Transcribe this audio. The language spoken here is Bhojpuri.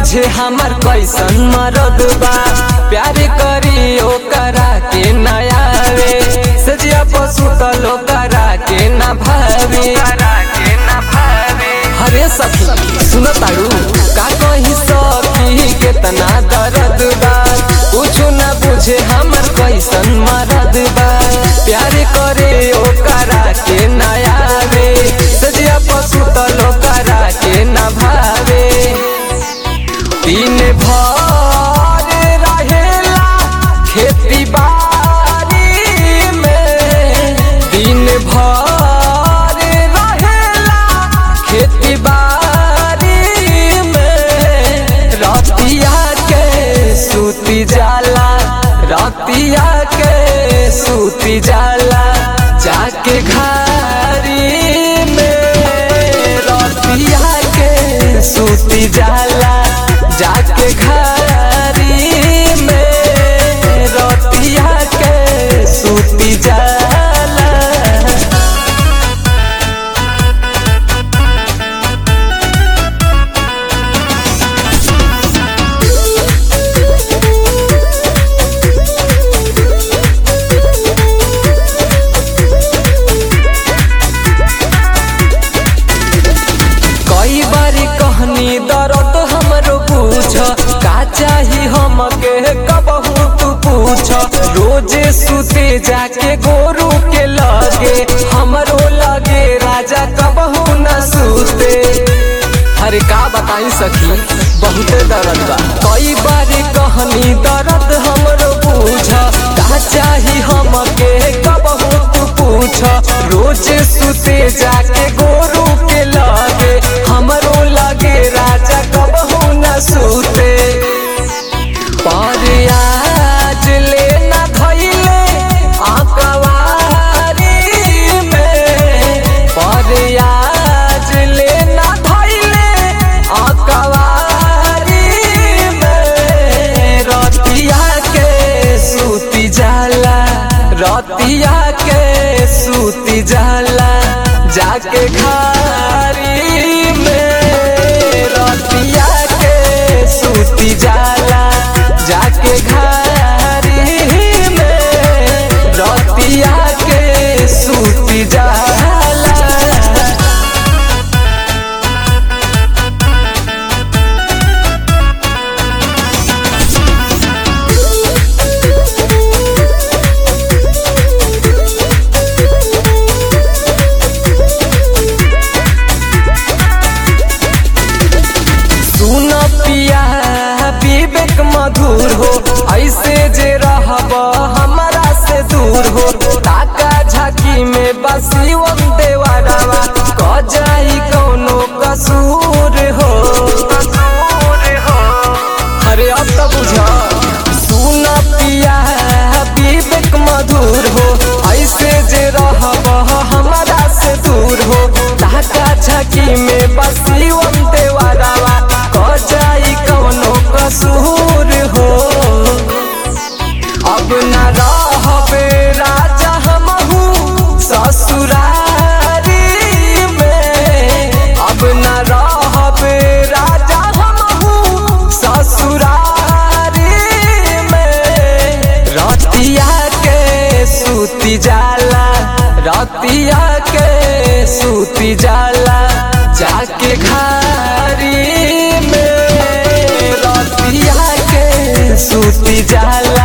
बुझे हमार कैसन मरद बा, प्यार करी ओकरा के न आवे, सजिया पसुतल ओकरा के न भावे। हरे सखी सुन तारू का कही सखी केतना दर्द बा, कुछ न बुझे हमार कैसन मरद बा, प्यार करे ओकरा के न आवे, सजिया पसुतल ओकरा के न भावे। दिन भर रहेला खेती बाड़ी में, दिन भर रहेला खेती बाड़ी में, रतिया के सूती जाला, रतिया के सूती जाला जाके घारी में, रतिया के सूती जाला जाके घारी में, रतिया के सूती जाला। कई बारी कहनी दर्द हमरो पूछ, का चाही हमके कबहू तू पूछ, रोजे सुते जाके गोरू के लगे, हमरो लगे राजा कबहू न सुते। अरे का बताई सखी बहुत दर्द बा, कई बारी कहनी दर्द हमरो पूछ, का चाही हमके कबहू तू पूछ, रोजे सुते जाके गोरू के लगे, हमरो लगे राजा कबहू न सुते। पर आज लेना धैले आकवारी में, पर आज लेना धैले आकवारी में, रतिया के सूती जाला, रतिया के सूती जाला जाके घारी में, रतिया के सूती जाला जाके घारी में, रतिया के सूती जाला। पिया विवेक मधुर हो, ऐसे जे रहब हमरा से दूर हो, ताका झाकी में बसीवन देवरवा, क जाई कौनो कसूर हो। अरे अब तो बुझा सुन पिया विवेक मधुर हो, ऐसे जे रहब हमरा से दूर हो, ताका झाकी में बसीवन देवरवा, क जाई कौनो कसूर हो। अब न रहबे राजा हमहू ससुरारी में, अब न रहबे राजा हमहू ससुरारी में, रतिया के सूती जाला, रतिया के सूती जाला जाके घारी में, रतिया के सूती जाला